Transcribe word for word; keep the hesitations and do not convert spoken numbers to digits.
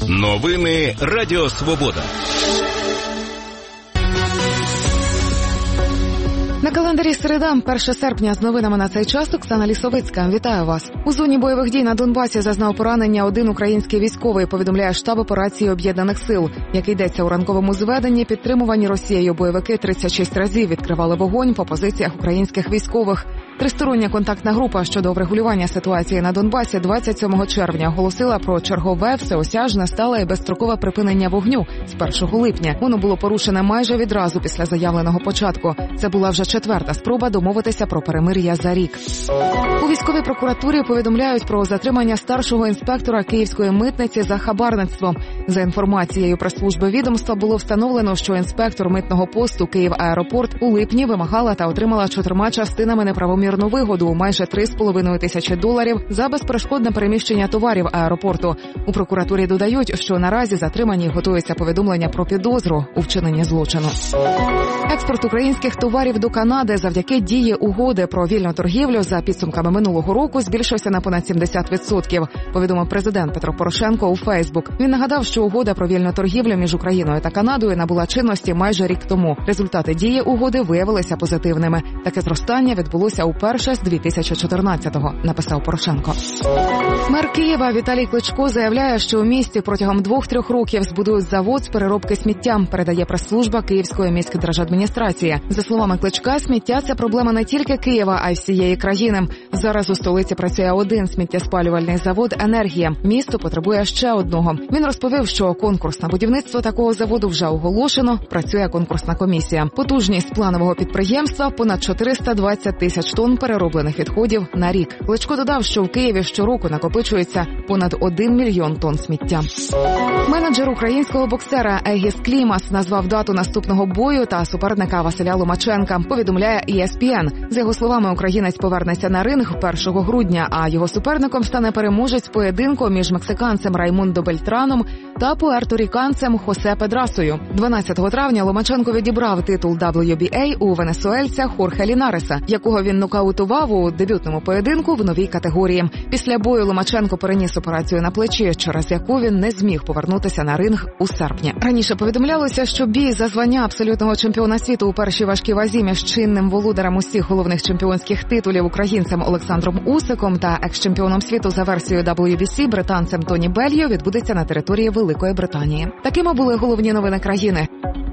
Новини Радіо Свобода. На календарі середа, перше серпня, з новинами на цей час Оксана Лісовицька. Вітаю вас. У зоні бойових дій на Донбасі зазнав поранення один український військовий, повідомляє штаб операції Об'єднаних сил. Як йдеться у ранковому зведенні, підтримувані Росією бойовики тридцять шість разів відкривали вогонь по позиціях українських військових. Тристороння контактна група щодо врегулювання ситуації на Донбасі двадцять сьомого червня оголосила про чергове, всеосяжне, стале і безстрокове припинення вогню з першого липня. Воно було порушене майже відразу після заявленого початку. Це була вже четверта спроба домовитися про перемир'я за рік. У військовій прокуратурі повідомляють про затримання старшого інспектора Київської митниці за хабарництво. За інформацією прес-служби відомства було встановлено, що інспектор митного посту «Київ-Аеропорт» у липні вимагала та отримала чотирма частинами неправомірну вигоду у майже три з половиною тисячі доларів за безперешкодне переміщення товарів аеропорту. У прокуратурі додають, що наразі затримані готується повідомлення про підозру у вчиненні злочину. Експорт українських товарів до Канади завдяки дії угоди про вільну торгівлю за підсумками минулого року збільшився на понад сімдесят відсотків, повідомив президент Петро Порошенко у Фейсбук. Він нагадав, що угода про вільну торгівлю між Україною та Канадою набула чинності майже рік тому. Результати дії угоди виявилися позитивними. Таке зростання відбулося уперше з дві тисячі чотирнадцятого, написав Порошенко. Мер Києва Віталій Кличко заявляє, що у місті протягом двох-трьох років збудують завод з переробки сміття, передає прес-служба Київської міськдержадміністрації. За словами Кличка, сміття – це проблема не тільки Києва, а й всієї країни. Зараз у столиці працює один сміттєспалювальний завод «Енергія». Місто потребує ще одного. Він розповів, що конкурс на будівництво такого заводу вже оголошено, працює конкурсна комісія. Потужність планового підприємства – понад чотириста двадцять тисяч тонн перероблених відходів на рік. Кличко додав, що в Києві щороку накопичується понад один мільйон тонн сміття. Менеджер українського боксера Егіс Клімас назвав дату наступного бою та суперника Василя Ломаченка, повідомляє і ес пі ен. За його словами, українець повернеться на ринг першого грудня, а його суперником стане переможець поєдинку між мексиканцем Раймондо Бельтраном та пуерторіканцем Хосе Педрасою. дванадцятого травня Ломаченко відібрав титул дабл ю бі ей у венесуельця Хорхе Лінареса, якого він нокаутував у дебютному поєдинку в новій категорії. Після бою Ломаченко переніс операцію на плечі, через яку він не зміг повернутися на ринг у серпні. Раніше повідомлялося, що бій за звання абсолютного чемпіона світу у першій важкій вазі між чинним володарем усіх головних чемпіонських титулів українцем Олександром Усиком та екс-чемпіоном світу за версією дабл ю бі сі британцем Тоні Беллью відбудеться на території Великої Британії. Такими були головні новини країни.